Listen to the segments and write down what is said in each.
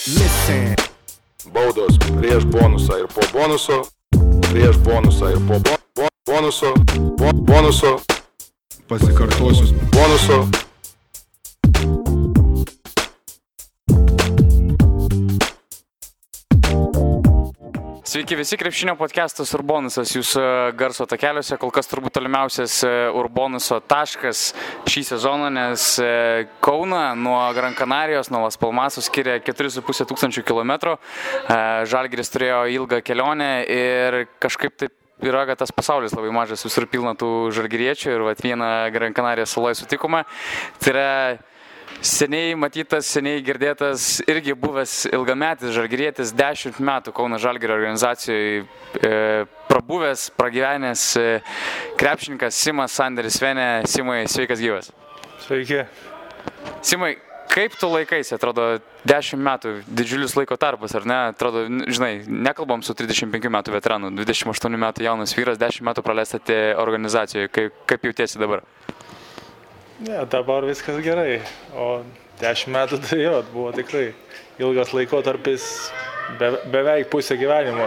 Listen. Baudos prieš bonusą ir po bonuso, prieš bonusą ir po bonuso, bonuso, Pasikartosiu. bonuso. Sveiki visi, krepšinio podcastas Urbonusas jūsų garso takeliuose, kol kas turbūt tolimiausias Urbonuso taškas šį sezoną, nes Kauną nuo Gran Canarijos, nuo Las Palmaso skiria 4,5 tūkstančių kilometrų. Žalgiris turėjo ilgą kelionę ir kažkaip taip yra, kad tas pasaulis labai mažas, visur pilna tų žalgiriečių ir vieną Gran Canarijos saloje sutikome. Tai yra seniai matytas, seniai girdėtas, irgi buvęs ilgametis žalgirietis, 10 metų Kauno Žalgirio organizacijoje prabuvęs, pragyvenęs krepšininkas Simas Sanderis Venė. Simai, sveikas gyvas. Sveiki. Simai, kaip tu laikaisi? Atrodo, 10 metų, didžiulis laiko tarpas, ar ne? Atrodo, žinai, nekalbam su 35 metų veteranu, 28 metų jaunas vyras, 10 metų praleistate organizacijoje. Kaip jautiesi dabar? Ne, dabar viskas gerai, o 10 metų tai jo, buvo tikrai ilgas laikotarpis, beveik pusė gyvenimo,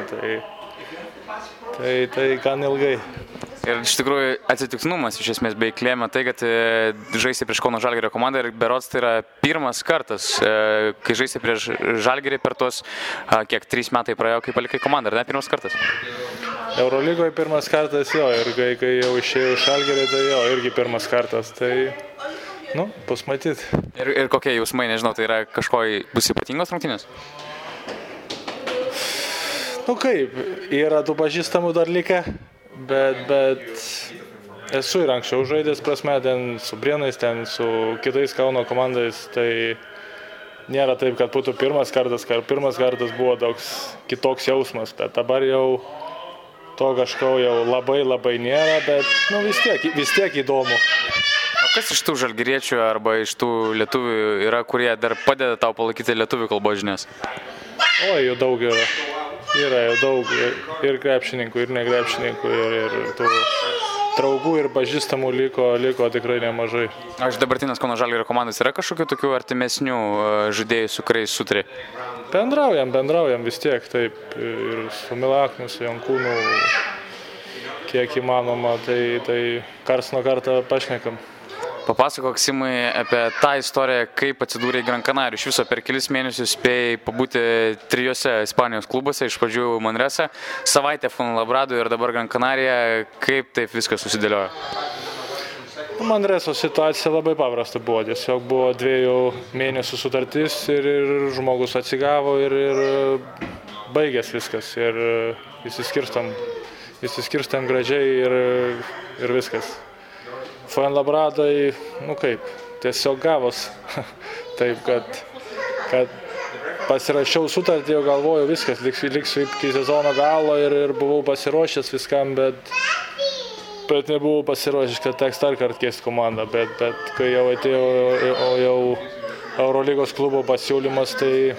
tai gan ilgai. Ir iš tikrųjų atsitiktinumas iš esmės beveik lėmė tai, kad žaisi prieš Kauno Žalgirio komandą ir berods tai yra pirmas kartas, kai žaisi prieš Žalgirį per tos, 3 metai praėjo, kai palikai komandą, ar ne pirmas kartas? Eurolygoje pirmas kartas jo, ir kai jau išėjau iš Žalgirio, tai jo, irgi pirmas kartas, tai, bus matyt. Ir kokie jausmai, nežinau, tai yra bus ypatingos rungtynės? Kaip, yra tų pažįstamų dar likę, bet esu ir anksčiau žaidęs prasme, ten su Brienais, ten su kitais Kauno komandais, tai nėra taip, kad būtų pirmas kartas buvo toks kitoks jausmas, bet dabar jau to kažko jau labai nėra, bet vis tiek įdomu. O kas iš tų žalgiriečių arba iš tų lietuvių yra, kurie dar padeda tau palaikyti lietuvių kalbos žinias? Jų daug yra. Yra jau daug ir krepšininkų, ir nekrepšininkų, ir tų draugų ir pažįstamų liko tikrai nemažai. Iš dabartinės Kauno Žalgirio komandos yra kažkokių tokių artimesnių žaidėjų, su kuriais sutari? Bendraujam vis tiek, taip, ir su Milakniu, su Jankūnu, kiek įmanoma, tai karts nuo karto pašnekam. Papasakok, Simai, apie tą istoriją, kaip atsidūrė Gran Canarijų. Iš viso per kelis mėnesius spėjai pabūti 3 Ispanijos klubuose, iš pradžių Manresa, savaitę Fuenlabrado ir dabar Gran Canarija. Kaip taip viskas susidėliojo? Manreso situacija labai paprasta buvo. Tiesiog buvo 2 mėnesių sutartis ir žmogus atsigavo ir baigės viskas. Ir įsiskirstam gražiai ir viskas. Fuenlabradai, tiesiog gavos. Taip, kad pasirašiau sutartį, jau galvoju viskas, liksiu iki sezono galo ir buvau pasiruošęs viskam, bet nebuvau pasiruošęs, kad teks dar kartą keisti komandą, bet kai jau atėjo Eurolygos klubo pasiūlymas, tai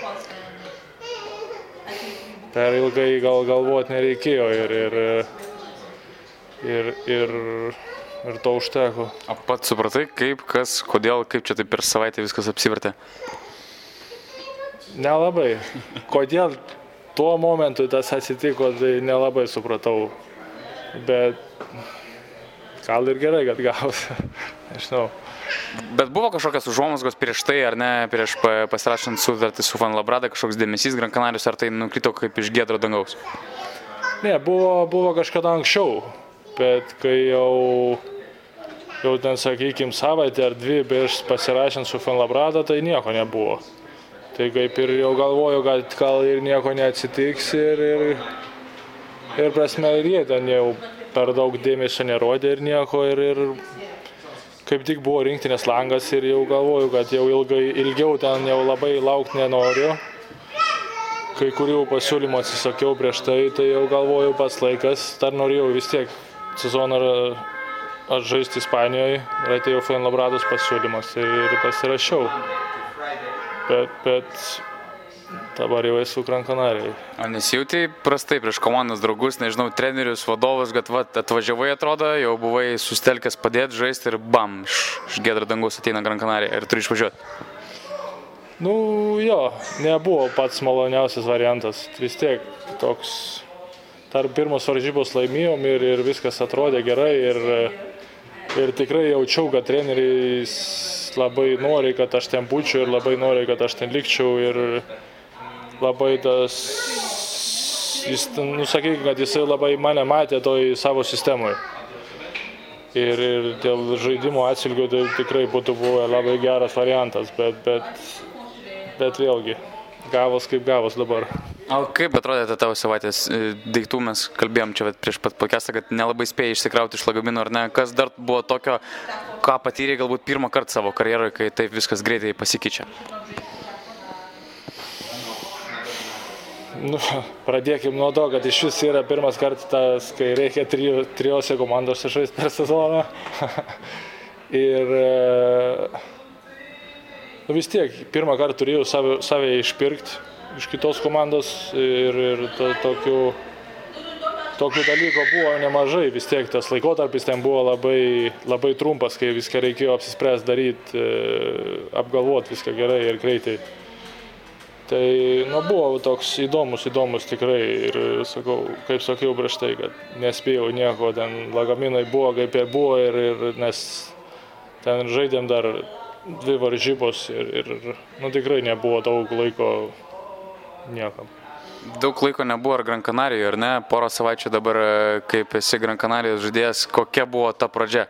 per ilgai galvoti nereikėjo ir to užteko. O pats supratai, kaip, kas, kodėl, kaip čia taip per savaitę viskas apsivertė? Nelabai. Kodėl tuo momentu tas atsitiko, tai nelabai supratau. Bet gal ir gerai, kad gausi. Nežinau. Bet buvo kažkokios užuomazgos prieš tai, ar ne, prieš pasirašant sutartį su Fuenlabrada, kažkoks dėmesys Gran Canarijos, ar tai nukrito kaip iš giedro dangaus? Ne, buvo kažkada anksčiau. Bet kai jau ten, sakykime, savaitę ar 2 prieš pasirašant su Fuenlabrada, tai nieko nebuvo. Tai kaip ir jau galvoju, kad gal ir nieko neatsitiks ir prasme ir jie ten jau per daug dėmesio nerodė ir nieko ir kaip tik buvo rinktinės langas ir jau galvoju, kad jau ilgiau ten jau labai laukti nenoriu. Kai kurių pasiūlymų atsisakiau prieš tai jau galvoju pats laikas, dar norėjau vis tiek sezoną atžaisti Ispanijoje ir atėjo Fuenlabrados pasiūlymas ir pasirašiau. Bet dabar jau esu Gran Canarijai. O nesijauti prastai prieš komandos draugus, nežinau, trenerius, vadovus, kad atvažiavai atrodo, jau buvai sustelkęs padėti, žaisti ir bam, iš giedro dangaus ateina Gran Canarija ir turi išvažiuoti? Nu jo, nebuvo pats maloniausias variantas. Vis tiek toks tarp pirmos varžybos laimėjom ir viskas atrodė gerai ir tikrai jaučiau, kad treneris labai nori, kad aš ten būčiau ir labai nori, kad aš ten likčiau ir labai tas, jis, sakykime, kad jisai labai mane matė toj savo sistemoje. Ir dėl žaidimo atsilgio tai tikrai būtų buvę labai geras variantas, bet vėlgi, gavos kaip gavos dabar. O kaip atrodė tavo savaitės daiktų, mes kalbėjom čia prieš pat podcastą, kad nelabai spėjai išsikrauti iš lagamino, ar ne? Kas dar buvo tokio, ką patyrė galbūt pirmą kartą savo karjeroje, kai taip viskas greitai pasikeičia? Nu, pradėkim nuo to, kad iš vis yra pirmas kartas, kai reikia trijose komandose žaisti per sezoną. Ir vis tiek, pirmą kartą turėjau save išpirkti iš kitos komandos ir tokių dalykų buvo nemažai. Vis tiek tas laikotarpis ten buvo labai trumpas, kai viską reikėjo apsispręsti daryti, apgalvoti viską gerai ir greitai. Tai buvo toks įdomus tikrai ir kaip sakiau prieš tai, kad nespėjau nieko, ten lagaminai buvo kaip ir buvo ir nes ten žaidėm dar 2 varžybos ir tikrai nebuvo daug laiko niekam. Daug laiko nebuvo ar Gran Canarijoje, ar ne? Porą savaičių dabar, kaip esi Gran Canarijos žaidėjas, kokia buvo ta pradžia?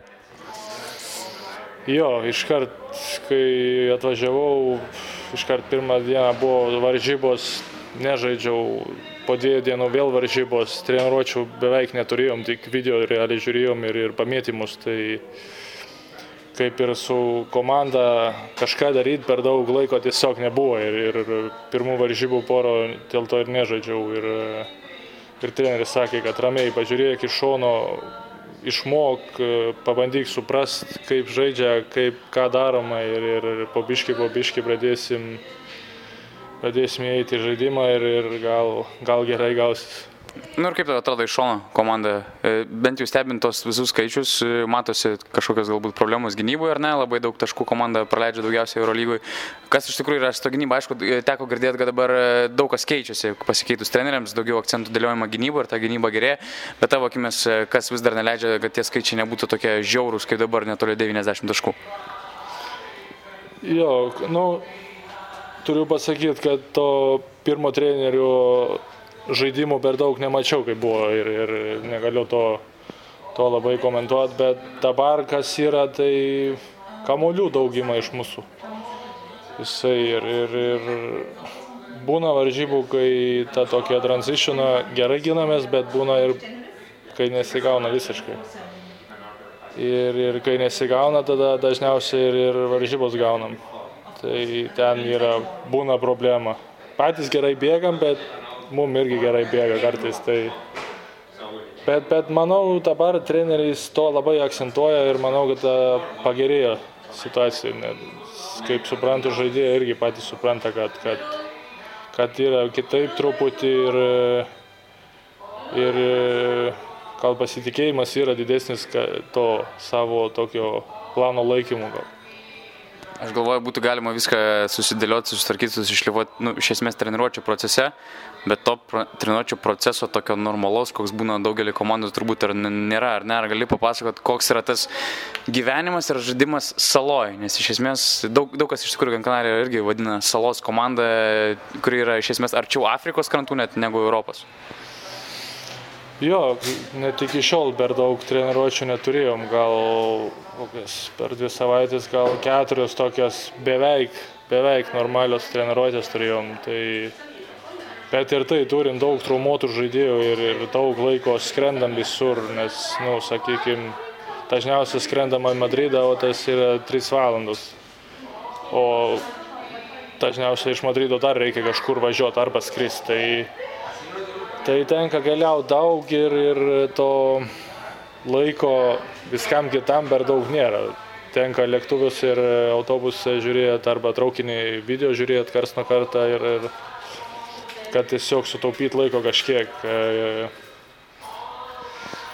Jo, iškart, kai atvažiavau, iškart pirmą dieną buvo varžybos, nežaidžiau, po 2 dienų vėl varžybos, treniruočių beveik neturėjom, tik video realiai žiūrėjom ir pamėtymus, tai kaip ir su komanda kažką daryti per daug laiko tiesiog nebuvo ir pirmų varžybų poro dėl to ir nežaidžiau ir treneris sakė, kad ramiai pažiūrėk iš šono, išmok, pabandyk suprast, kaip žaidžia, ką daroma ir po biškį pradėsim įeiti į žaidimą ir gal gerai gausis. Nu ir kaip tai atrodo iš šono komanda? Bent jau stebint tos visus skaičius, matosi kažkokios galbūt problemos gynyboje, ar ne? Labai daug taškų komanda praleidžia daugiausiai Eurolygoje. Kas iš tikrųjų yra su to gynyba? Aišku, teko girdėti, kad dabar daug kas keičiasi, pasikeitus treneriams, daugiau akcentų dėliojama gynyboje ir ta gynyba gerėja, bet tavo akimis, kas vis dar neleidžia, kad tie skaičiai nebūtų tokie žiaurūs, kaip dabar netoli 90 taškų? Jo, turiu pasakyti, kad to pirmo trenerio žaidimų per daug nemačiau, kaip buvo ir negaliu to labai komentuoti, bet dabar kas yra, tai kamuolių daugima iš mūsų. Jisai ir būna varžybų, kai ta tokia transitioną gerai ginamės, bet būna ir kai nesigauna visiškai. Ir kai nesigauna, tada dažniausiai ir varžybos gaunam. Tai ten būna problema. Patys gerai bėgam, bet mums irgi gerai bėga kartais. Bet manau, dabar treneris to labai akcentuoja ir manau, kad pagerėjo situacija. Kaip suprantu, žaidėjai irgi patys supranta, kad yra kitaip truputį ir gal pasitikėjimas yra didesnis to savo tokio plano laikymo gal. Aš galvoju, būtų galima viską susidėlioti, susitvarkyti, susišlifuoti, iš esmės treniruočio procese, bet to treniruočio proceso tokio normalaus, koks būna daugelį komandų, turbūt ir nėra, ar ne? Ar gali papasakoti, koks yra tas gyvenimas ir žaidimas saloj? Nes iš esmės daug kas iš tikrųjų Gran Canariją irgi vadina salos komanda, kuri yra iš esmės arčiau Afrikos krantų net negu Europos. Jo, net iki šiol per daug treniruočių neturėjom, gal per 2 savaitės, gal 4 tokias beveik normalios treniruotės turėjom. Bet ir tai turim daug traumuotų žaidėjų ir daug laiko skrendam visur, nes, sakykime, dažniausiai skrendam į Madridą, o tas yra 3 valandos. O dažniausiai iš Madrido dar reikia kažkur važiuoti arba skristi. Tai tenka keliauti daug ir to laiko viskam kitam per daug nėra. Tenka lėktuvus ir autobusą žiūrėti arba traukinį video žiūrėti karts nuo kartą ir kad tiesiog sutaupyti laiko kažkiek.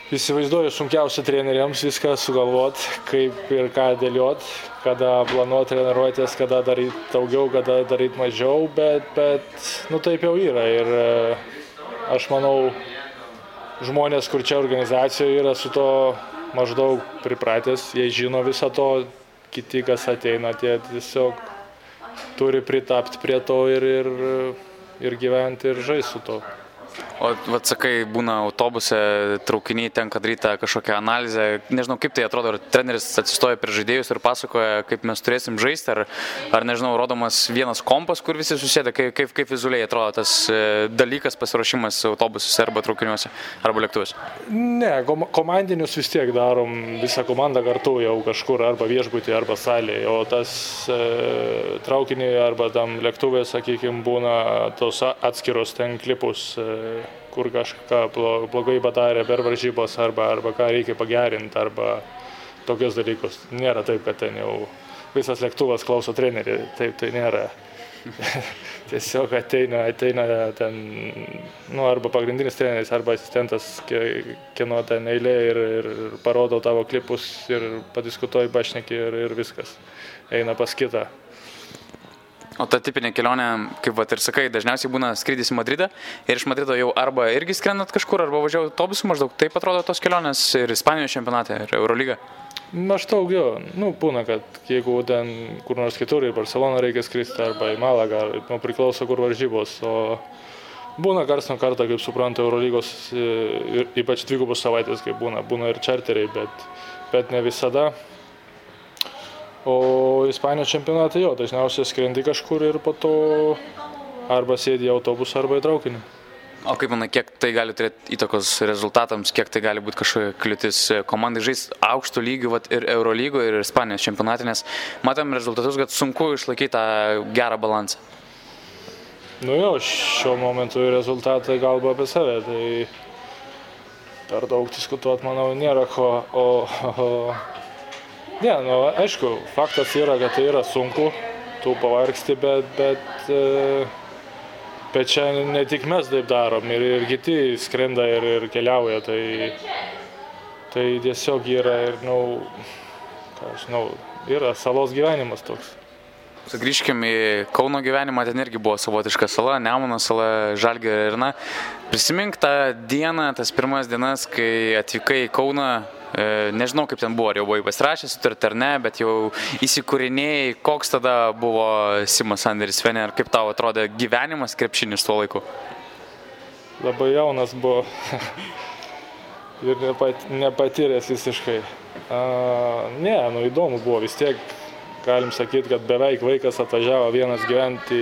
Įsivaizduoju, sunkiausia treneriams viską sugalvot, kaip ir ką dėliot, kada planuoti treniruotės, kada daryti daugiau, kada daryti mažiau, bet taip jau yra. Ir aš manau, žmonės, kur čia organizacijoje yra su to maždaug pripratęs, jie žino visą to, kiti, kas ateina, tie tiesiog turi pritapti prie to ir gyventi ir žaisti su to. O sakai, būna autobuse, traukiniai, tenka daryti kažkokią analizę. Nežinau, kaip tai atrodo, ar treneris atsistoja prie žaidėjus ir pasakoja, kaip mes turėsim žaisti, ar nežinau, rodomas vienas kompas, kur visi susėda, kaip vizualiai atrodo tas dalykas, pasiruošimas autobusuose arba traukiniuose, arba lėktuvus? Ne, komandinius vis tiek darom visą komandą kartu jau kažkur, arba viešbutį, arba salėje, o tas traukiniai arba tam lėktuvė, sakykime, būna tos atskiros ten klipus, kur kažką blogai padarė per varžybos arba ką reikia pagerinti arba tokius dalykus. Nėra taip, kad ten jau visas lėktuvas klauso trenerį, taip tai nėra. Tiesiog ateina ten, arba pagrindinis treneris, arba asistentas, kieno ten eilė ir parodo tavo klipus ir padiskutuoji, pašneki ir viskas. Eina pas kitą. O ta tipinė kelionė, kaip ir sakai, dažniausiai būna skrydis į Madridą ir iš Madrido jau arba irgi skrendat kažkur, arba važiuoju autobusu, maždaug taip atrodo tos kelionės ir Ispanijos čempionate, ir Eurolyga? Maždaug jo, būna, kad jeigu ten kur nors kitur į Barceloną reikia skristi arba į Malagą, priklauso kur varžybos, o būna karts nuo karto, kaip supranta, Eurolygos, ypač dvigubos savaitės, kaip būna ir čarteriai, bet ne visada. O Ispanijos čempionate jo, dažniausiai skrendi kažkur ir po to arba sėdi į autobusą, arba į traukinį. O kaip manai, kiek tai gali turėti įtakos rezultatams, kiek tai gali būti kažkokia kliūtis komandai žaisti aukštų lygių ir Eurolygoje, ir Ispanijos čempionate, nes matom rezultatus, kad sunku išlaikyti tą gerą balansą. Jo, šiuo momentu rezultatai kalba apie save, tai per daug diskutuoti, manau, nėra ko. Ne, aišku, faktas yra, kad tai yra sunku, tu pavargsti, bet čia ne tik mes taip darom, ir kiti skrenda ir keliauja, tai tiesiog yra yra salos gyvenimas toks. Sugrįžkime į Kauno gyvenimą, ten irgi buvo savotiška sala, Nemuno sala, Žalgirio ir prisimink tą dieną, tas pirmas dienas, kai atvykai į Kauną. Nežinau, kaip ten buvo, ar jau buvai pasirašęs sutartį ar ne, bet jau įsikūrinėjai, koks tada buvo Simas Anderis Venė, ir kaip tau atrodė gyvenimas krepšinis tuo laiku? Labai jaunas buvo ir nepatyręs visiškai. Įdomu buvo, vis tiek galim sakyti, kad beveik vaikas atvažiavo vienas gyventi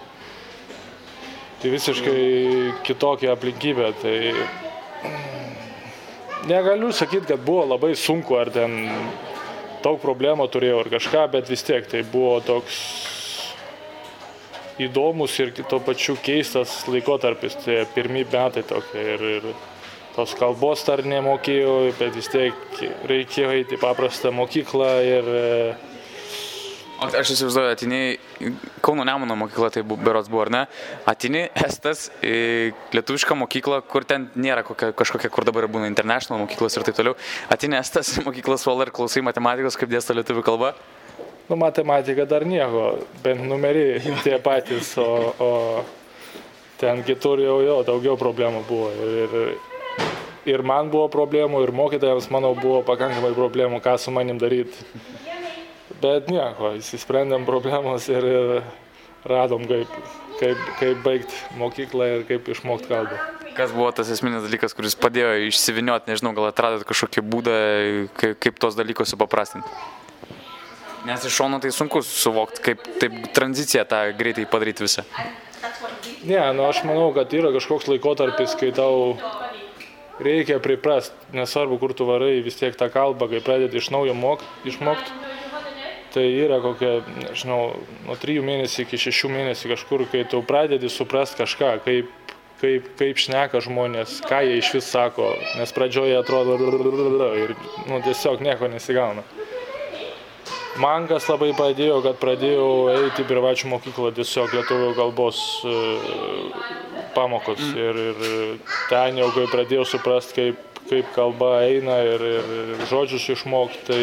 į visiškai kitokią aplinkybę. Tai negaliu sakyti, kad buvo labai sunku, ar ten daug problemų turėjau ar kažką, bet vis tiek tai buvo toks įdomus ir tuo pačiu keistas laikotarpis, tai pirmi metai tokie ir tos kalbos dar nemokėjau, bet vis tiek reikėjo eiti į paprastą mokyklą ir... O aš įsivaizduoju, atini Kauno Nemuno mokykla, tai berods buvo, ar ne? Atini Estas į lietuvišką mokyklą, kur ten nėra kažkokia, kur dabar būna international mokyklos ir taip toliau. Atini Estas mokyklos suolą ir klausai matematikos, kaip dėsto lietuvių kalba? Matematika dar nieko, bent numeriai tie patys, o ten kitur jau daugiau problemų buvo. Ir man buvo problemų, ir mokytojams, manau, buvo pakankamai problemų, ką su manim daryti. Bet nieko, įsisprendėm problemos ir radom, kaip baigti mokyklą ir kaip išmokti kalbą. Kas buvo tas esminis dalykas, kuris padėjo išsivinioti, nežinau, gal atradot kažkokį būdą, kaip tos dalykus supaprastinti? Nes iš šono tai sunku suvokti, kaip taip tranziciją tą greitai padaryti visą. Ne, aš manau, kad yra kažkoks laikotarpis, kai tau reikia priprasti, nesvarbu, kur tu varai, vis tiek tą kalbą, kai pradedi iš naujo išmokti. Tai yra kokia, nežinau, nuo 3 mėnesių iki 6 mėnesių kažkur, kai tu pradedi suprasti kažką, kaip šneka žmonės, ką jie iš vis sako, nes pradžioje atrodo ir tiesiog nieko nesigauna. Man kas labai padėjo, kad pradėjau eiti į privačią mokyklą, tiesiog lietuvių kalbos pamokos ir ten jau kai pradėjau suprasti, kaip kalba eina ir žodžius išmokti, tai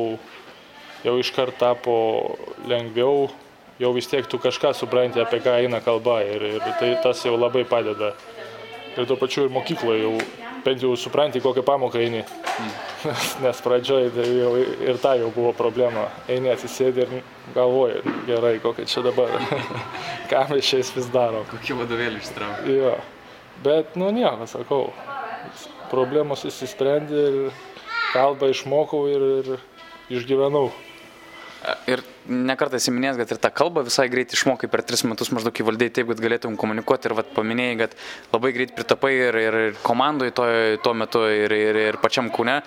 jau iškart tapo lengviau, jau vis tiek tu kažką supranti, apie ką eina kalba ir tai tas jau labai padeda. Ir tuo pačiu ir mokykloje jau bent jau supranti, kokią pamoką eini. Nes pradžioje tai jau ir ta jau buvo problema. Eini atsisėdi ir galvoji, gerai, kokia čia dabar, ką mes šiais vis darom. Kokį vadovėlį ištraukti. Jo, bet nieko, sakau, problemos įsisprendė ir kalbą išmokau ir išgyvenau. Ir nekartą esi minėjęs, kad ir tą kalbą visai greit išmokai per 3 metus maždaug įvaldėjai taip, kad galėtum komunikuoti ir paminėjai, kad labai greit pritapai ir komandoj tuo metu ir pačiam Kaune.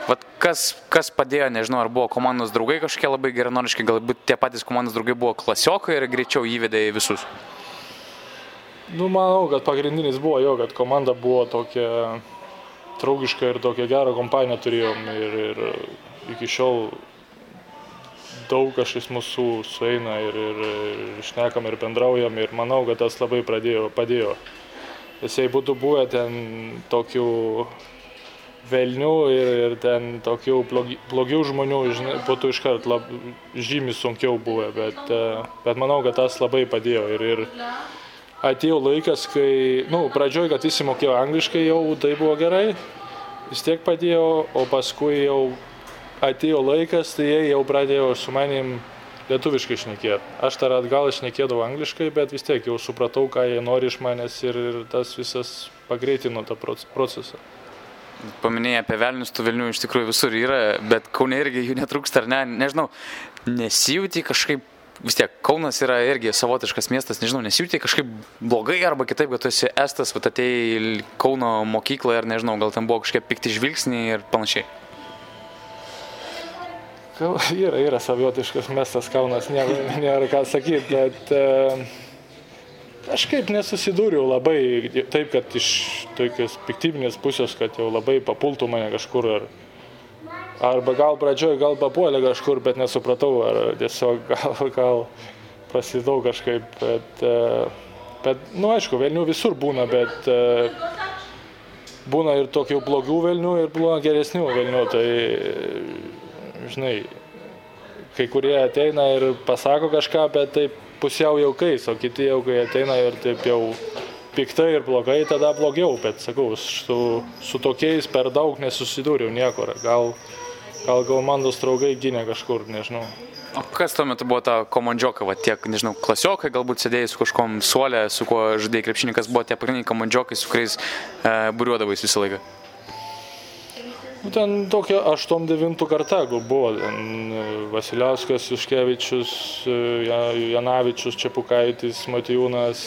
Kas padėjo, nežinau, ar buvo komandos draugai kažkokie labai geranoriški, galbūt tie patys komandos draugai buvo klasiokai ir greičiau įvedė į visus? Manau, kad pagrindinis buvo kad komanda buvo tokia draugiška ir tokia gerą kompaniją turėjom ir iki šiol daug kas iš mūsų sueina ir šnekam ir bendraujam ir manau, kad tas labai padėjo. Jei būtų buvę ten tokių velnių ir ten tokių blogių žmonių, būtų iškart žymiai sunkiau buvę, bet manau, kad tas labai padėjo ir atėjo laikas, kai, pradžioj, kad visi mokėjo angliškai, jau tai buvo gerai, vis tiek padėjo, o paskui jau atėjo laikas, tai jie jau pradėjo su manim lietuviškai šnekėti. Aš dar atgal šnekėdavau angliškai, bet vis tiek jau supratau, ką jie nori iš manęs ir tas visas pagreitino tą procesą. Paminėjai apie velnius, tų velnių iš tikrųjų visur yra, bet Kaune irgi jų netrūksta, ar ne? Nežinau, nesijauti kažkaip, vis tiek Kaunas yra irgi savotiškas miestas, nežinau, nesijauti kažkaip blogai arba kitaip, kad tu esi estas, atėjai į Kauno mokyklą ir nežinau, gal ten buvo kažkiek pikti žvilgsniai ir panašiai. Yra savotiškas miestas Kaunas, nėra ką sakyti, bet kažkaip nesusidūriau labai taip, kad iš tokios piktybinės pusės, kad jau labai papultų mane kažkur. Arba gal pradžioj, gal papuolė kažkur, bet nesupratau, ar tiesiog gal prasidau kažkaip. Bet aišku, velnių visur būna, bet būna ir tokių blogių velnių ir būna geresnių velnių. Tai žinai, kai kurie ateina ir pasako kažką, bet taip pusiau jaukais, o kiti jau kai ateina ir taip jau piktai ir blogai, tada blogiau, bet sakau, su tokiais per daug nesusidūriau niekur, gal komandos draugai gynė kažkur, nežinau. O kas tuo metu buvo ta komandžioka, tiek, nežinau, klasiokai, galbūt sėdėjai su kažkom suolė, su kuo žaidėjai krepšinį, kas buvo tie pagrindiniai komandžiokai, su kuriais būriuodavais visą laiką? Ten tokia 8-9 karta buvo, Vasiliauskas, Juškevičius, Janavičius, Čepukaitis, Matijūnas,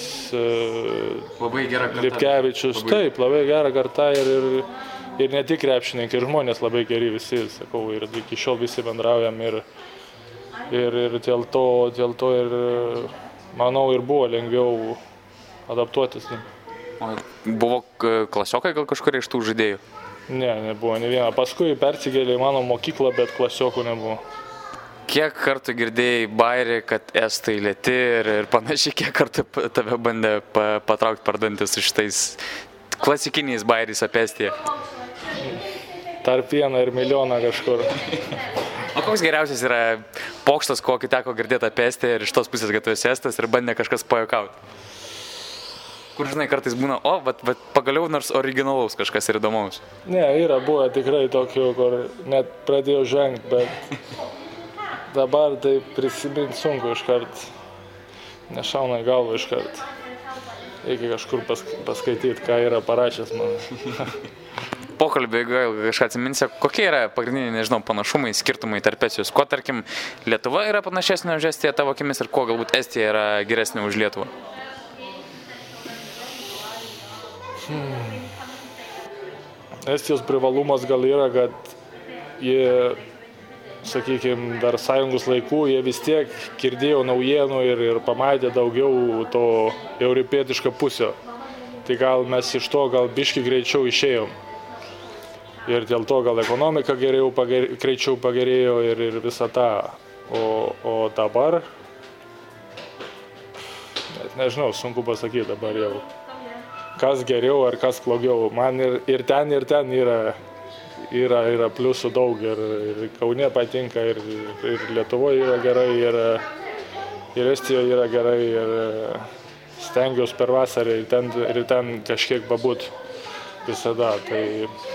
Lipkevičius, taip, labai gera karta ir ne tik krepšininkai, ir žmonės labai geri visi, sakau, ir iki šiol visi bendraujam ir dėl to ir, manau, ir buvo lengviau adaptuotis. O buvo klasiokai gal kažkurie iš tų žaidėjų? Ne, nebuvo ne viena. Paskui persikėlė į mano mokyklą, bet klasiokų nebuvo. Kiek kartų girdėjai bairį, kad estai lėti ir panašiai, kiek kartų tave bandė patraukti per dantis su šitais klasikiniais bairiais apie Estiją? Tarp 1 ir milijoną kažkur. O koks geriausias yra pokštas, kokį teko girdėti apie Estiją ir iš tos pusės, kad tu esi estas ir bandė kažkas pajuokauti? Kur, žinai, kartais būna, pagaliau nors originalaus kažkas ir įdomaus. Ne, yra buvę tikrai tokių, kur net pradėjau žengti, bet dabar tai prisiminti sunku iškart. Nešauna į galvą iškart. Reikia kažkur paskaityti, ką yra parašęs man. Pokalbį, gal kažką atsiminsi, kokie yra pagrindiniai, nežinau, panašumai, skirtumai tarp Estijos? Ko, tarkim, Lietuva yra panašesnė už Estiją tavo akimis ir ko galbūt Estija yra geresnė už Lietuvą? Estijos privalumas gal yra, kad jie, sakykime, dar sąjungos laikų, jie vis tiek girdėjo naujienų ir pamatė daugiau to europietišką pusę. Tai gal mes iš to gal biškį greičiau išėjom. Ir dėl to gal ekonomika greičiau pagerėjo ir visą tą. O dabar, nežinau, sunku pasakyti dabar jau. Kas geriau ar kas blogiau. Man ir ten yra yra pliusų daug ir Kaune patinka, ir Lietuvoje yra gerai, ir Estijoje yra gerai, ir stengiuosi per vasarą ir ten kažkiek pabūt visada. Tai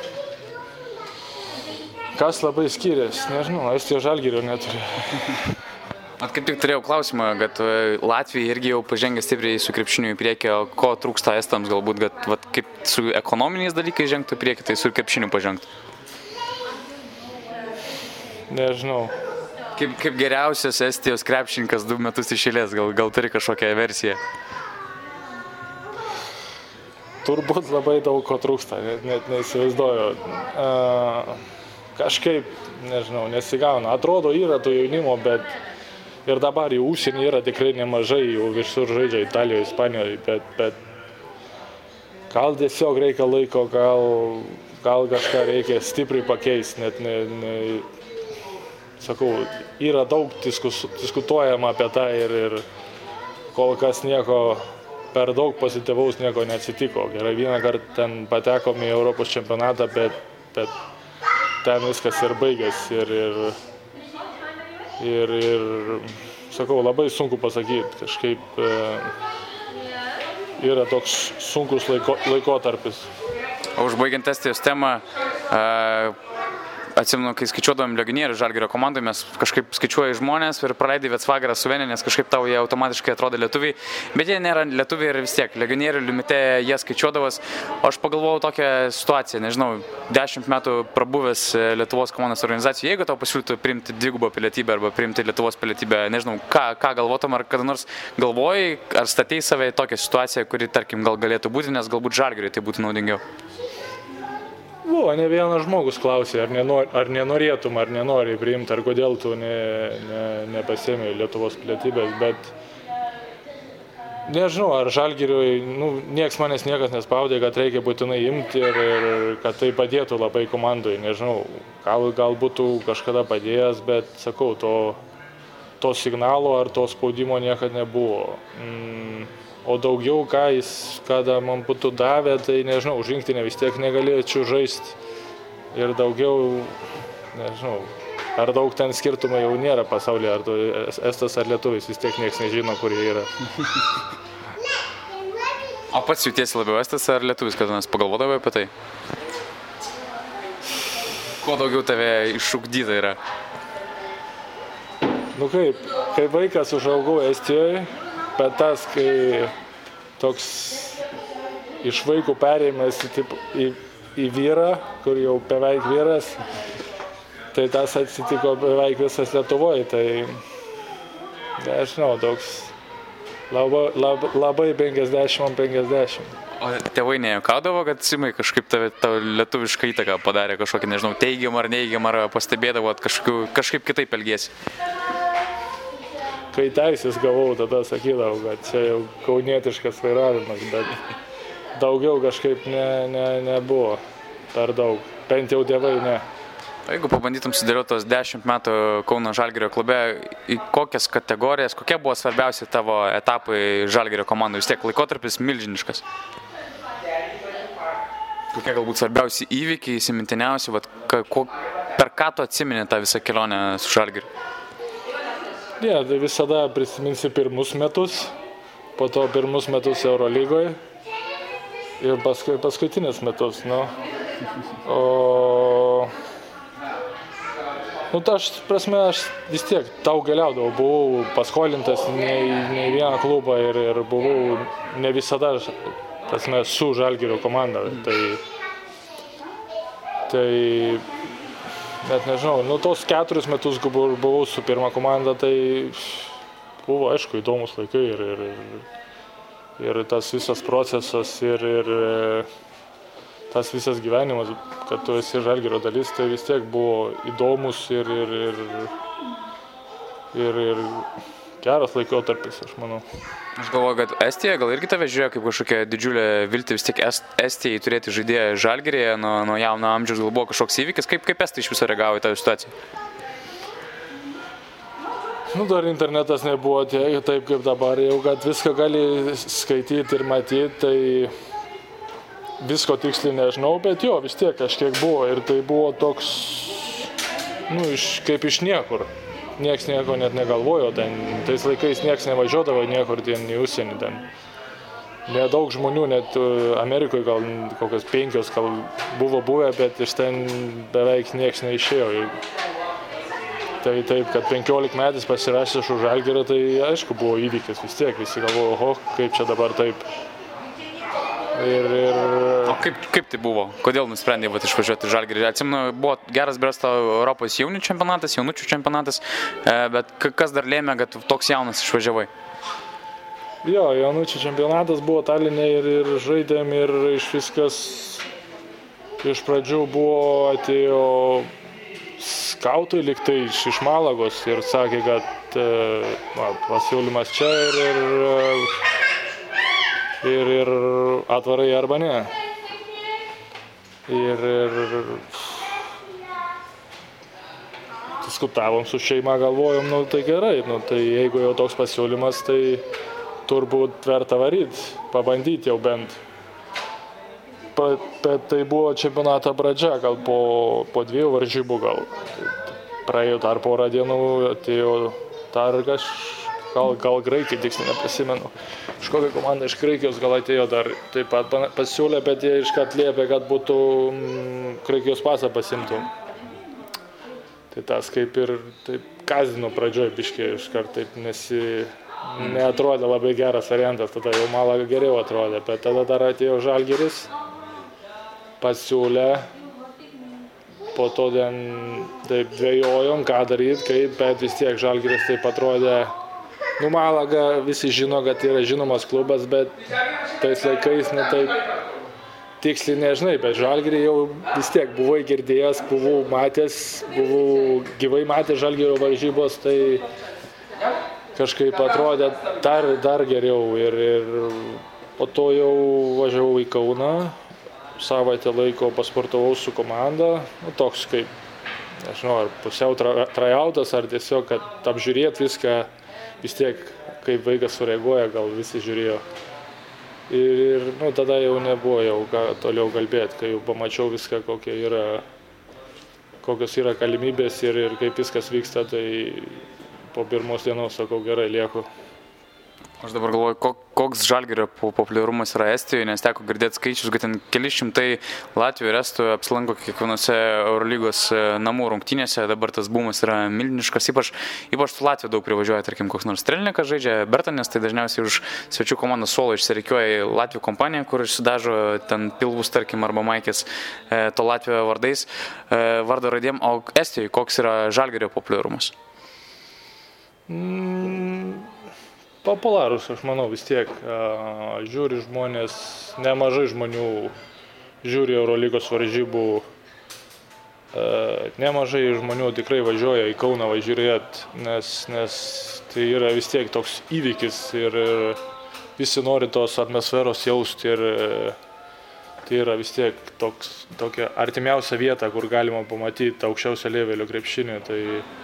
kas labai skiriasi, nežinau, Estijos Žalgirio neturi. At kaip tik turėjau klausimą, kad Latvija irgi jau pažengė stipriai su krepšiniu į priekį, o ko trūksta estams galbūt, kad kaip su ekonominiais dalykais žengtų į priekį, tai su krepšiniu pažengtų? Nežinau. Kaip geriausias Estijos krepšininkas 2 metus iš eilės, gal turi kažkokią versiją? Turbūt labai daug ko trūksta, net neįsivaizduoju. Kažkaip, nežinau, nesigauna. Atrodo, yra tų jaunimo, bet ir dabar į užsienį yra tikrai nemažai, jau visur žaidžia Italijoje, Ispanijoje, bet gal tiesiog reikia laiko, gal kažką reikia stipriai pakeisti, net sakau, yra daug diskutuojama apie tą ir kol kas nieko per daug pozityvaus nieko neatsitiko. Gerai, vieną kartą ten patekom į Europos čempionatą, bet ten viskas ir baigėsi ir sakau, labai sunku pasakyti, kažkaip yra toks sunkus laikotarpis. O užbaigiant Estijos temą, atsimenu, kai skaičiuodavom legionierių Žalgirio komandai, mes kažkaip skaičiuoja žmonės ir praleidai Vecvagarą su Venė, nes kažkaip tau jie automatiškai atrodo lietuviai, bet jie nėra lietuviai ir vis tiek, legionierių limite jie skaičiuodavas. O aš pagalvojau tokią situaciją, nežinau, 10 metų prabuvęs Lietuvos komandos organizacijų, jeigu tau pasiūlytų priimti dvigubą pilietybę arba priimti Lietuvos pilietybę, nežinau, ką galvotum, ar kada nors galvojai, ar statei save į tokią situaciją, kuri, tarkim, gal galėtų būti, nes galbūt Žalgiriui tai būtų naudingiau. Buvo, ne vienas žmogus klausė, ar nenorėtum, ar nenori priimti, ar kodėl tu nepasiėmė Lietuvos pilietybės, bet nežinau, ar Žalgiriui, niekas niekas nespaudė, kad reikia būtinai imti ir kad tai padėtų labai komandai, nežinau, gal būtų kažkada padėjęs, bet sakau, to signalo ar to spaudimo niekada nebuvo. O daugiau, kada man būtų davę, tai nežinau, už rinktinę vis tiek negalėčiau žaisti. Ir daugiau, nežinau, ar daug ten skirtumai jau nėra pasaulyje, ar tu estas ar lietuvis, vis tiek niekas nežino, kur jie yra. O pats jautiesi labiau estas ar lietuvis, kad mes pagalvodavai apie tai? Kuo daugiau tave išugdyta yra? Kai vaikas užaugau Estijoje, bet tas, kai toks iš vaikų perėjimas į vyrą, kur jau beveik vyras, tai tas atsitiko beveik visas Lietuvoje. Tai, nežinau, toks labai 50-50. O tėvai nejuokaudavo, kad Simai kažkaip tavo lietuvišką įtaką padarė kažkokį, nežinau, teigiamą ar neigiamą, ar pastebėdavo, kažkaip kitaip elgiesi? Kai teisės gavau, tada sakydavau, kad čia jau kaunietiškas vairavimas, bet daugiau kažkaip nebuvo per daug, bent jau tėvai ne. O jeigu pabandytum sudėlioti tos 10 metų Kauno Žalgirio klube, į kokias kategorijas, kokie buvo svarbiausi tavo etapai Žalgirio komandai, vis tiek laikotarpis milžiniškas? Kokie galbūt svarbiausi įvykiai, įsimintiniausi, per ką tu atsimeni tą visą kelionę su Žalgiriu? Tai visada prisiminsi pirmus metus, po to pirmus metus Eurolygoje ir paskutinius metus. Aš vis tiek daug galiaudavau, buvau paskolintas ne vieną klubą ir buvau ne visada su Žalgirio komanda. Tai net nežinau, tos 4 metus buvau su pirma komanda, tai buvo, aišku, įdomus laikai ir tas visas procesas ir tas visas gyvenimas, kad tu esi Žalgirio dalis, tai vis tiek buvo įdomus ir geras laikotarpis, aš manau. Aš galvoju, kad Estija gal irgi tave žiūrėjo kaip kažkokia didžiulė viltį vis tiek Estijai turėti žaidėją Žalgiryje nuo jauno amžiaus, gal buvo kažkoks įvykis, kaip Estai iš viso reagavo į tą situaciją? Dar internetas nebuvo taip kaip dabar, jau kad viską gali skaityti ir matyti, tai visko tiksliai nežinau, bet jo, vis tiek kažkiek buvo ir tai buvo toks, kaip iš niekur. Niekas nieko net negalvojo, tais laikais niekas nevažiuodavo niekur ten į užsienį. Nedaug žmonių, net Amerikoje gal kokios 5 gal buvo buvę, bet iš ten beveik niekas neišėjo. Tai taip, kad 15 metais pasirašęs už Žalgirį, tai aišku buvo įvykis vis tiek, visi galvojo, kaip čia dabar taip. O kaip tai buvo? Kodėl nusprendėjai išvažiuoti į Žalgirį? Atsimenu, buvo geras Bresto Europos jaunių čempionatas, jaunučių čempionatas, bet kas dar lėmė, kad toks jaunas išvažiavai? Jo, jaunučių čempionatas buvo Taline ir žaidėm ir viskas iš pradžių buvo, atėjo skautai liktai iš Malagos ir sakė, kad pasiūlymas čia ir atvarai arba ne. Ir diskutavom su šeima, galvojom, tai gerai, tai jeigu jau toks pasiūlymas, tai turbūt verta varyti, pabandyti jau bent. Bet tai buvo čempionato pradžia, gal po 2 varžybų gal. Praėjo dar porą dienų, atėjo Targas, gal Graikai, tiksliai neprisimenu. Kažkokia komanda iš Graikijos gal atėjo dar taip pat pasiūlė, bet jie iškart liepė, kad būtų Graikijos pasą pasimtų. Tai tas kaip ir taip kazino pradžioj biškiai iškart taip neatrodė labai geras variantas, tada jau Malaga geriau atrodė, bet tada dar atėjo Žalgiris, pasiūlė, po to taip dvejojom, ką daryti, bet vis tiek Žalgiris taip atrodė. Malaga visi žino, kad yra žinomas klubas, bet tais laikais taip tiksliai nežinai, bet Žalgirį jau vis tiek buvai girdėjęs, buvau gyvai matęs Žalgirio varžybos, tai kažkaip atrodė dar geriau ir po to jau važiavau į Kauną, savaitę laiko pasportavau su komanda, toks kaip, nežinau, ar pusiau trajautas, ar tiesiog, kad apžiūrėt viską, vis tiek, kaip vaikas sureaguoja, gal visi žiūrėjo. Ir tada jau nebuvo jau ką toliau kalbėti, kai jau pamačiau viską, kokios yra galimybės ir kaip viskas vyksta, tai po pirmos dienos sakau, gerai, lieku. Aš dabar galvoju, koks Žalgirio populiarumas yra Estijoje, nes teko girdėti skaičius, kad ten keli šimtai Latvijų ir Estų apsilanko kiekvienose Eurolygos namų rungtynėse, dabar tas bumas yra milžiniškas, ypač su Latvija daug privažiuoja, tarkim, koks nors Strelnikas žaidžia Bertanes, tai dažniausiai už svečių komandos suolo išsirikiuoja Latvijų kompanija, kur išsidažo ten pilvus, tarkim, arba maikės to Latvijoje vardais, vardo raidėm, o Estijoje koks yra Žalgirio populiarumas? Popularus, aš manau, vis tiek. Žiūri žmonės, nemažai žmonių žiūri Eurolygos varžybų. Nemažai žmonių tikrai važiuoja į Kauną važiuojant, nes tai yra vis tiek toks įvykis ir visi nori tos atmosferos jausti ir tai yra vis tiek tokia artimiausia vieta, kur galima pamatyti aukščiausio levelio krepšinį. Tai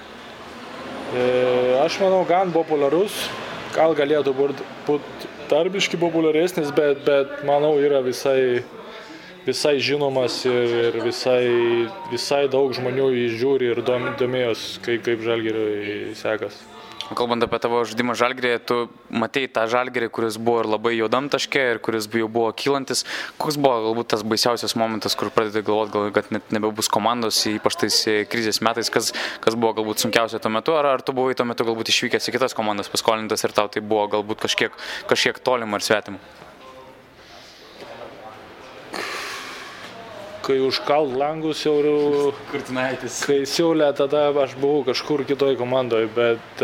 aš manau, gan populiarus. Gal galėtų būti tarbiškai populiaresnis, bet manau yra visai žinomas ir visai daug žmonių jį žiūri ir domėjos, kaip Žalgiriui sekas. Kalbant apie tavo žaidimą Žalgiryje, tu matei tą Žalgirį, kuris buvo ir labai juodam taške ir kuris jau buvo kylantis. Koks buvo galbūt tas baisiausias momentas, kur pradedi galvoti, kad net nebebus komandos, ypač tais krizės metais, kas buvo galbūt sunkiausia tuo metu, ar tu buvai tuo metu galbūt išvykęs į kitas komandas paskolintas ir tau tai buvo galbūt kažkiek tolima ir svetima? Kai užkalt langus jau Kurtinaitis. Kai siūlė, tada aš buvau kažkur kitoj komandoje, bet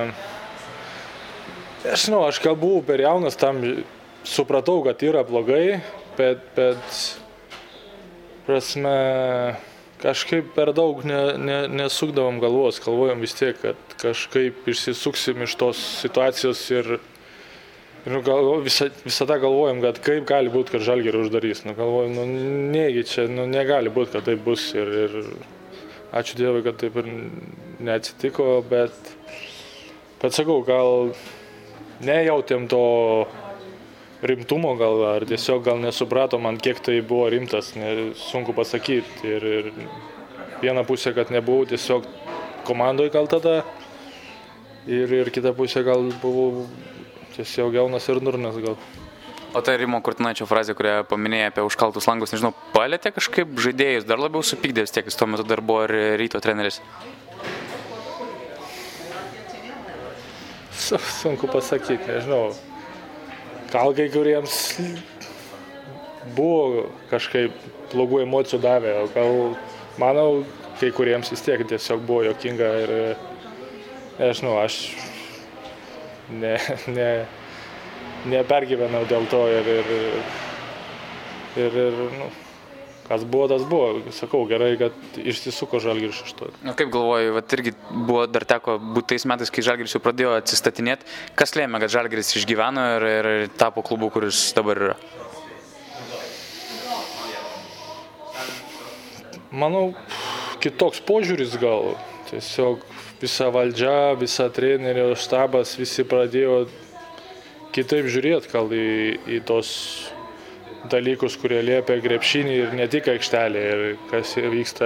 aš gal buvau per jaunas, tam supratau, kad yra blogai, bet prasme kažkaip per daug nesukdavom galvos, galvojom vis tiek, kad kažkaip išsisuksim iš tos situacijos ir visada galvojom, kad kaip gali būti, kad Žalgirį uždarys. Galvojom, negi čia, negali būti, kad taip bus ir ačiū Dievui, kad taip ir neatsitiko, bet sakau, gal nejautėm rimtumo gal, ar tiesiog gal nesuprato man, kiek tai buvo rimtas, sunku pasakyti. Ir viena pusė, kad nebuvau tiesiog komandoje gal tada, ir kita pusė gal buvau tiesiog jaunas ir durnas gal. O tai Rimo Kurtinaičio frazė, kurią paminėjai apie užkaltus langus, nežinau, palėtė kažkaip žaidėjus, dar labiau supykdė vis tiek, jis tuo metu dar buvo ir Ryto treneris. Sunku pasakyti, nežinau. Gal kai kuriems buvo kažkaip blogų emocijų davė, o gal, manau, kai kuriems vis tiek tiesiog buvo juokinga ir, nežinau, aš nepergyvenau dėl to ir nu, kas buvo, tas buvo. Sakau, gerai, kad išsisuko Žalgiris iš to. Na kaip galvoju, vat irgi buvo, dar teko būti tais metais, kai Žalgiris jau pradėjo atsistatinėti. Kas lėmė, kad Žalgiris išgyveno ir tapo klubu, kuris dabar yra? Manau, kitoks požiūris gal. Tiesiog visa valdžia, visa trenerio štabas, visi pradėjo kitaip žiūrėti gal į tos dalykus, kurie liepia krepšinį ir ne tik aikštelė, ir kas vyksta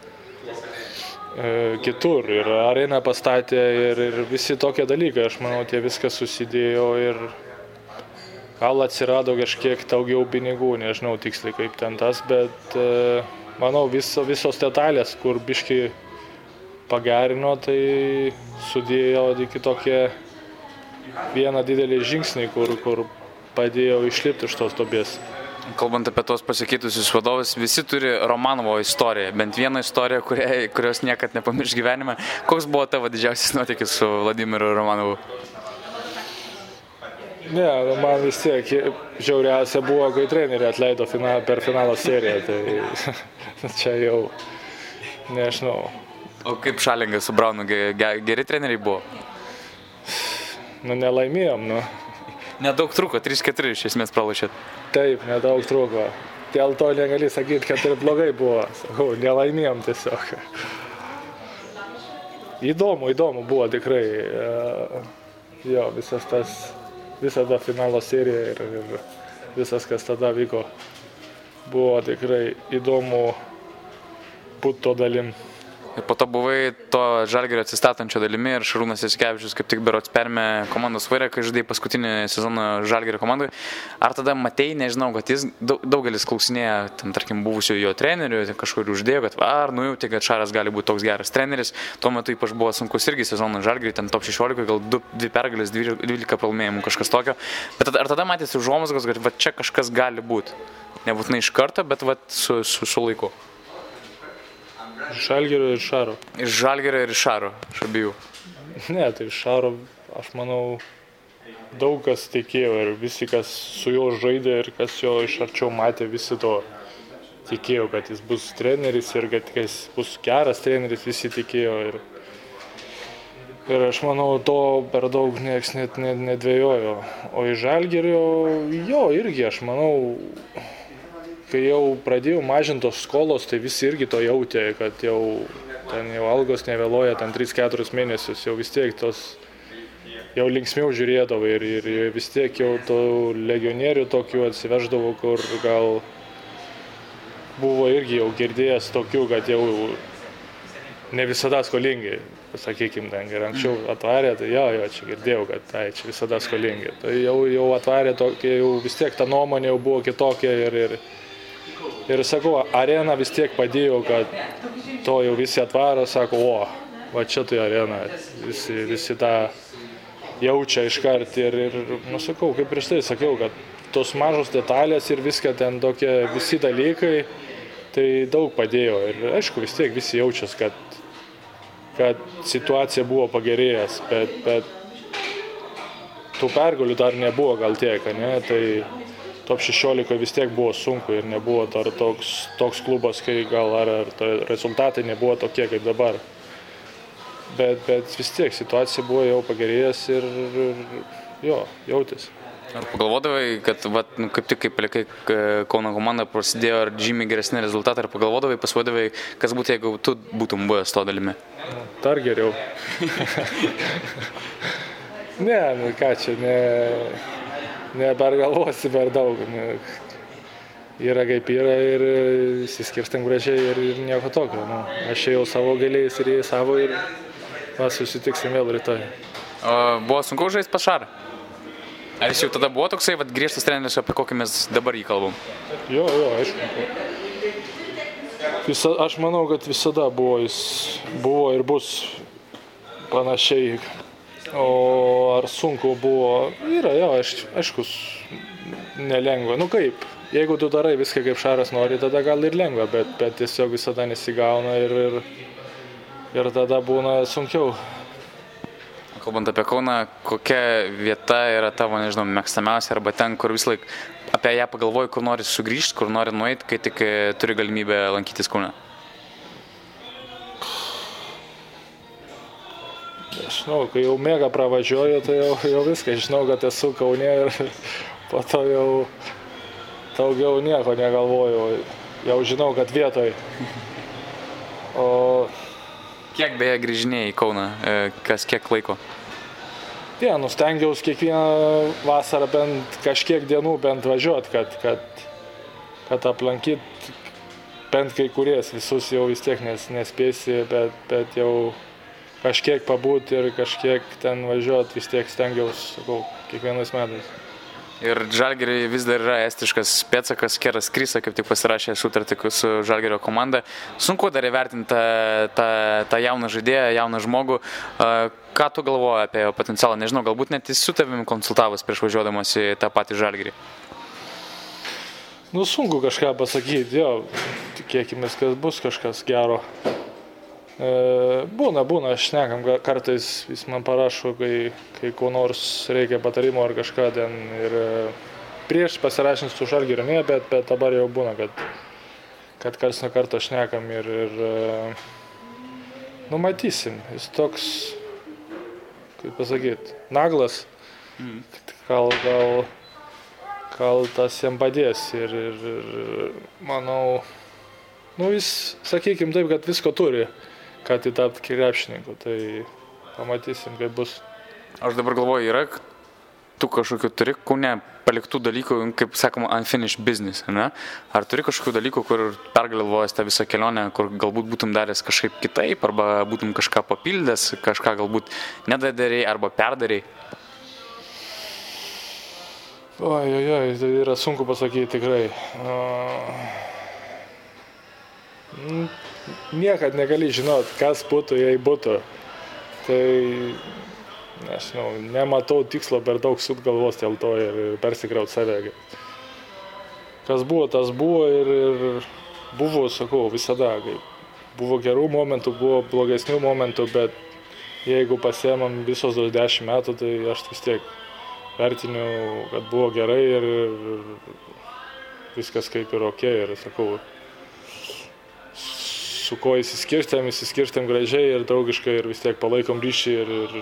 kitur. Ir areną pastatė ir visi tokie dalykai. Aš manau, tie viskas susidėjo ir gal atsirado kažkiek daugiau pinigų, nežinau tiksliai kaip ten tas, bet manau visos detalės, kur biški pagerino, tai sudėjo iki tokie vieną didelį žingsnį, kur padėjo išlipti iš tos duobės. Kalbant apie tos pasikeitusius vadovus, visi turi Romanovo istoriją, bent vieną istoriją, kurios niekad nepamirš gyvenime. Koks buvo tavo didžiausias nuotykis su Vladimiru Romanovu? Ne, man vis tiek žiauriausia buvo, kai treneriai atleido per finalo seriją, tai čia jau nežinau. O kaip Šalingas su Braunu, geri treneriai buvo? Nu, nelaimėjom, nu. Nedaug truko, 3-4 iš esmės pralašėt. Taip, nedaug truko. Dėl to negali sakyti, kad ir blogai buvo. Sakau, nelaimėjom tiesiog. Įdomu buvo tikrai. Jo, visa ta finalo serija ir visas, kas tada vyko, buvo tikrai įdomu būti to dalim. Ir po to buvai to Žalgirio atsistatančio dalimi ir Šarūnas Jasikevičius kaip tik berods perėmė komandos vairą, kai žaidai paskutinį sezoną Žalgirio komandoje. Ar tada matei, nežinau, kad jis daugelis klausinėja, ten, tarkim, buvusių jo trenerių, kažkur uždėjo, kad ar nujautė, kad Šaras gali būti toks geras treneris. Tuo metu ypač buvo sunkus irgi sezonas Žalgiriui, ten top 16, gal 2 pergalės, 12 pralaimėjimų, kažkas tokio. Bet ar tada matėsi užuomazgos, kad va, čia kažkas gali būti? Nebūtinai iš karto, bet va, su laiku. Žalgirio ir Šaro. Iš Žalgirio ir iš Šaro, iš abiejų. Ne, tai iš Šaro, aš manau, daug kas tikėjo ir visi, kas su juo žaidė ir kas jo iš arčiau matė, visi to tikėjo, kad jis bus treneris ir kad jis bus geras treneris, visi tikėjo. Ir aš manau, to per daug nieks net nedvejojo. O iš Žalgirio, jo, irgi aš manau, kai jau pradėjau mažintos skolos, tai visi irgi to jautė, kad jau algos nevėloja, 3-4 mėnesius, jau vis tiek tos jau linksmiau žiūrėdavo ir vis tiek jau tų legionierių tokių atsiveždavo, kur gal buvo irgi jau girdėjęs tokių, kad jau ne visada skolingi, sakykim, ir anksčiau atvarė, tai jo, čia girdėjau, kad čia visada skolingi. Tai jau atvarė tokie, jau vis tiek ta nuomonė jau buvo kitokia ir sakau, arena vis tiek padėjo, kad to jau visi atvaro, sako, va čia tai arena, visi tą jaučia iškart ir sakau, kaip prieš tai sakiau, kad tos mažos detalės ir viską ten tokie visi dalykai, tai daug padėjo ir aišku, vis tiek visi jaučias, kad situacija buvo pagerėjęs, bet tų pergalių dar nebuvo gal tiek, ne, tai top 16 vis tiek buvo sunku ir nebuvo dar toks klubas, kai gal ar rezultatai nebuvo tokie kaip dabar. Bet vis tiek situacija buvo jau pagerėjęs ir jo, jautėsi. Ar pagalvodavai, kad kaip tik kaip palikai Kauno komanda prasidėjo ar žymiai geresni rezultatai, ar pagalvodavai, pasvodavai, kas būtų, jeigu tu būtum buvęs to dalimi? Dar geriau. Ne, ką čia, nepergalvosi per daug. Yra kaip yra ir įsiskirstam gražiai ir nieko tokio. Nu, aš ėjau savo galiais ir jie savo ir mes susitiksim vėl rytoj. O buvo sunku žaisti pas Šarą? Ar jis jau tada buvo toksai griežtas treneris, apie kokį mes dabar jį kalbam? Jo, aišku. Aš manau, kad visada buvo, jis buvo ir bus panašiai. O ar sunku buvo? Yra, jo, aišku, nelengva. Nu kaip, jeigu tu darai viską kaip Šaras nori, tada gal ir lengva, bet tiesiog visada nesigauna ir tada būna sunkiau. Kalbant apie Kauną, kokia vieta yra tavo, nežinau, mėgstamiausia arba ten, kur vis laik apie ją pagalvoji, kur nori sugrįžti, kur nori nueiti, kai tik turi galimybę lankytis Kaune? Aš žinau, kai jau mėgą pravažiuoju, tai jau viską, žinau, kad esu Kaune ir po to jau daugiau nieko negalvoju, jau žinau, kad vietoj. Kiek beje grįžinėjai į Kauną, kiek laiko? Stengiausi kiekvieną vasarą bent kažkiek dienų bent važiuoti, kad aplankyti bent kai kuries, visus jau vis tiek nespėsi, bet jau kažkiek pabūti ir kažkiek ten važiuoti vis tiek stengiausi, sakau, kiekvienais metais. Ir Žalgiriui vis dar yra estiškas pėdsakas, Keras Krysa, kaip tik pasirašė sutartį su Žalgirio komanda. Sunku dar įvertinti tą jauną žaidėją, jauną žmogų. Ką tu galvoji apie jo potencialą? Nežinau, galbūt net jis su tavimi konsultavus prieš važiuodamas į tą patį Žalgirį. Sunku kažką pasakyti, jo, tikėkime, kad bus kažkas gero. Būna, aš šnekam, kartais jis man parašo, kai ko nors reikia patarimo ar kažką ten ir prieš pasirašint su Žalgiriu, ne, bet dabar jau būna, kad karts nuo karto šnekam ir matysim, jis toks, kaip pasakyti, naglas, gal tas jam padės ir manau, jis, sakykim taip, kad visko turi, kad įtapti krepšininku, tai pamatysim, kaip bus. Aš dabar galvoju, yra tu kažkokių turi Kaune paliktų dalykų, kaip sakoma, unfinished business, ne? Ar turi kažkokių dalykų, kur pergalvojęs tą visą kelionę, kur galbūt būtum daręs kažkaip kitaip, arba būtum kažką papildęs, kažką galbūt nedadarei arba perdarei? Oi, tai yra sunku pasakyti tikrai. Niekad negali žinot, kas būtų, jei būtų. Tai, nežinau, nematau tikslo per daug sukt galvos dėl to ir persikraut save. Kas buvo, tas buvo ir buvo, sakau, visada. Buvo gerų momentų, buvo blogesnių momentų, bet jeigu pasiemam visos tos 10 metų, tai aš vis tiek vertiniu, kad buvo gerai ir viskas kaip ir ok. Ir sakau, su ko įsiskirstėm gražiai ir draugiškai ir vis tiek palaikom ryšį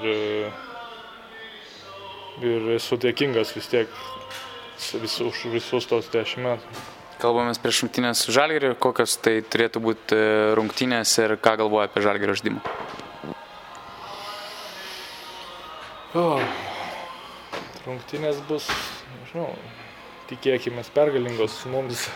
ir esu dėkingas vis tiek už visus tos 10 metų. Kalbamės prieš rungtynės su Žalgiriu, kokios tai turėtų būti rungtynės ir ką galvoja apie Žalgirio žaidimą? Rungtynės bus, nežinau, tikėkimės pergalingos mums.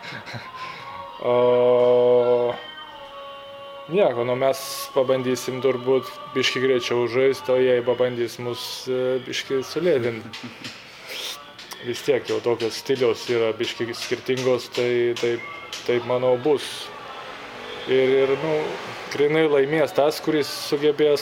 Nieko, mes pabandysim turbūt biškį greičiau žaisti, o jei pabandys mus biškį sulėtinti. Vis tiek jau tokios stiliaus yra biškį skirtingos, tai taip manau bus. Ir grinai laimės tas, kuris sugebės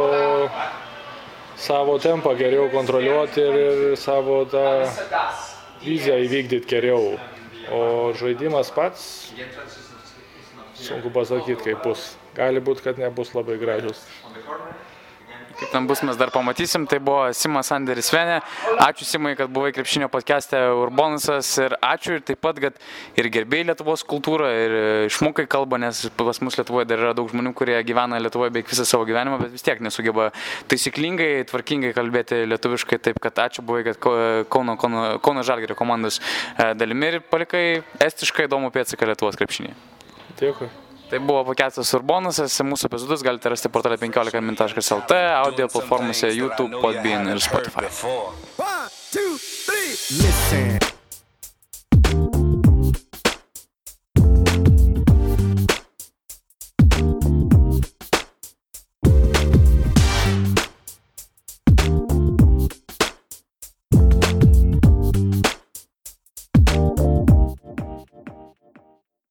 savo tempą geriau kontroliuoti ir savo tą viziją įvykdyti geriau. O žaidimas pats, sunku pasakyti, kaip bus. Gali būti, kad nebus labai gražus. Kaip ten bus, mes dar pamatysim. Tai buvo Simas Anderis Venė. Ačiū, Simai, kad buvai krepšinio podcast'e Urbonusas. Ir ačiū ir taip pat, kad ir gerbėjai Lietuvos kultūrą, ir išmokai kalbą, nes pas mus Lietuvoje dar yra daug žmonių, kurie gyvena Lietuvoje beveik visą savo gyvenimą, bet vis tiek nesugeba taisyklingai, tvarkingai kalbėti lietuviškai. Taip, kad ačiū buvai, kad Kauno Žalgirio komandos dalimi ir palikai estiškai įdomų pėdsaką Lietuvos krepšinėje. Dėkui. Tai buvo podcastas Urbonusas, mūsų epizodus galite rasti portale 15min.lt, audio platformose YouTube, Podbean ir Spotify. 1, 2, 3 Listen.